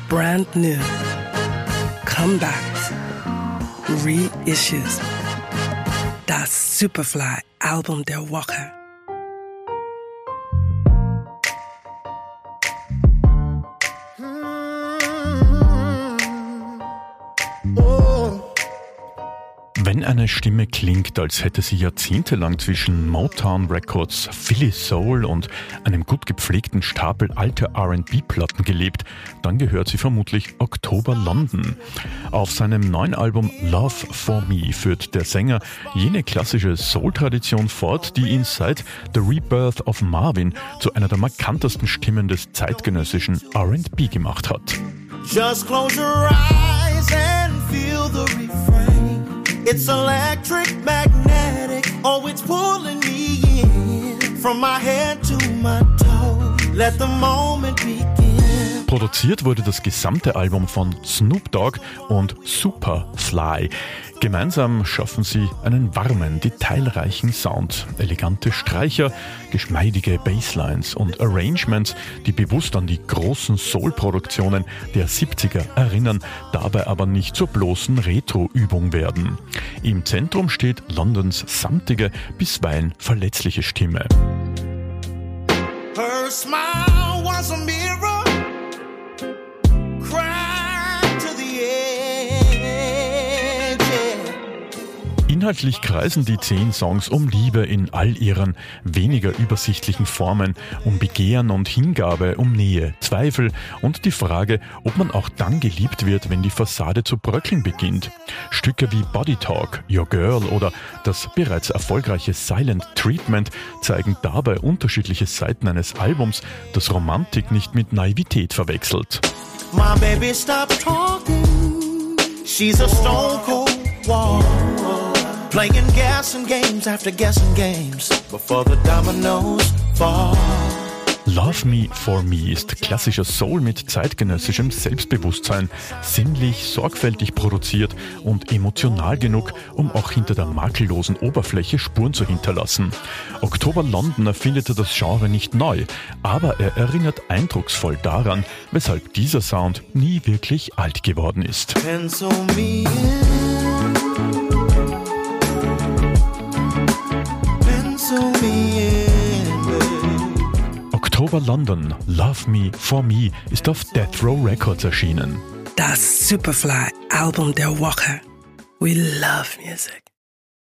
brand new, comebacks, reissues. Das Superfly-Album der Woche. Wenn eine Stimme klingt, als hätte sie jahrzehntelang zwischen Motown Records, Philly Soul und einem gut gepflegten Stapel alter R&B-Platten gelebt, dann gehört sie vermutlich October London. Auf seinem neuen Album Love for Me führt der Sänger jene klassische Soul-Tradition fort, die ihn seit The Rebirth of Marvin zu einer der markantesten Stimmen des zeitgenössischen R&B gemacht hat. Just close your eyes and feel the refrain. It's electric, magnetic, oh it's pulling me in. From my head to my toe, let the moment begin. Produziert wurde das gesamte Album von Snoop Dogg und Superfly. Gemeinsam schaffen sie einen warmen, detailreichen Sound, elegante Streicher, geschmeidige Basslines und Arrangements, die bewusst an die großen Soul-Produktionen der 70er erinnern, dabei aber nicht zur bloßen Retro-Übung werden. Im Zentrum steht Londons samtige, bisweilen verletzliche Stimme. Her smile was a mirror. Inhaltlich kreisen die 10 Songs um Liebe in all ihren weniger übersichtlichen Formen, um Begehren und Hingabe, um Nähe, Zweifel und die Frage, ob man auch dann geliebt wird, wenn die Fassade zu bröckeln beginnt. Stücke wie Body Talk, Your Girl oder das bereits erfolgreiche Silent Treatment zeigen dabei unterschiedliche Seiten eines Albums, das Romantik nicht mit Naivität verwechselt. My baby stopped talking. She's a stone cold wall. Playing guessing games after guessing games before the dominoes fall. Love Me for Me ist klassischer Soul mit zeitgenössischem Selbstbewusstsein, sinnlich, sorgfältig produziert und emotional genug, um auch hinter der makellosen Oberfläche Spuren zu hinterlassen. October London erfindete das Genre nicht neu, aber er erinnert eindrucksvoll daran, weshalb dieser Sound nie wirklich alt geworden ist. Pencil me in. October London, Love Me for Me ist auf Death Row Records erschienen. Das Superfly-Album der Woche. We love music.